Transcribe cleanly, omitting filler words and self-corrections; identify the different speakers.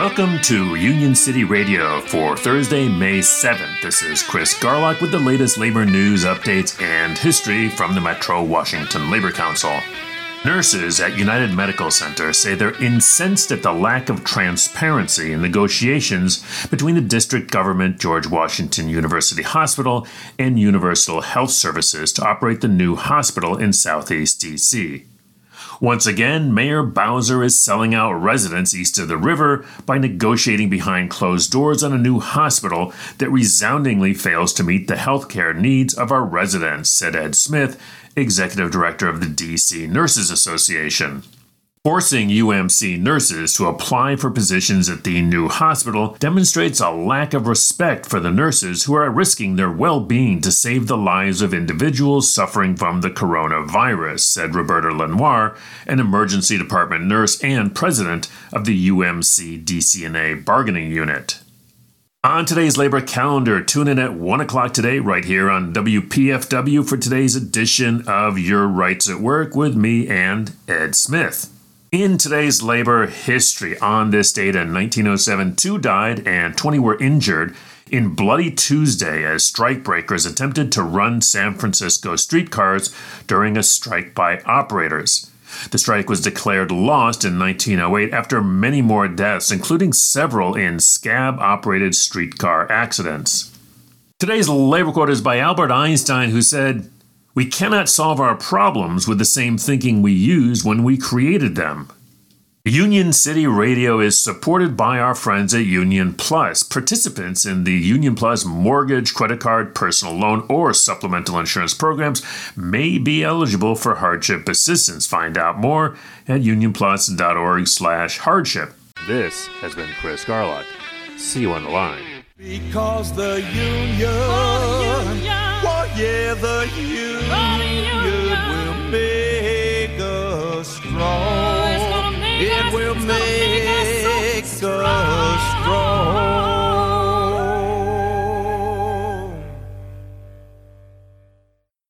Speaker 1: Welcome to Union City Radio for Thursday, May 7th. This is Chris Garlock with the latest labor news, updates, and history from the Metro Washington Labor Council. Nurses at United Medical Center say they're incensed at the lack of transparency in negotiations between the district government, George Washington University Hospital, and Universal Health Services to operate the new hospital in Southeast D.C. Once again, Mayor Bowser is selling out residents east of the river by negotiating behind closed doors on a new hospital that resoundingly fails to meet the healthcare needs of our residents, said Ed Smith, executive director of the D.C. Nurses Association. Forcing UMC nurses to apply for positions at the new hospital demonstrates a lack of respect for the nurses who are risking their well-being to save the lives of individuals suffering from the coronavirus, said Roberta Lenoir, an emergency department nurse and president of the UMC DCNA bargaining unit. On today's labor calendar, tune in at 1 o'clock today right here on WPFW for today's edition of Your Rights at Work with me and Ed Smith. In today's labor history, on this date in 1907, 2 died and 20 were injured in Bloody Tuesday as strikebreakers attempted to run San Francisco streetcars during a strike by operators. The strike was declared lost in 1908 after many more deaths, including several in scab-operated streetcar accidents. Today's labor quote is by Albert Einstein, who said, "We cannot solve our problems with the same thinking we used when we created them." Union City Radio is supported by our friends at Union Plus. Participants in the Union Plus mortgage, credit card, personal loan, or supplemental insurance programs may be eligible for hardship assistance. Find out more at unionplus.org/hardship. This has been Chris Garlock. See you on the line.
Speaker 2: Because the union, the union will make us strong.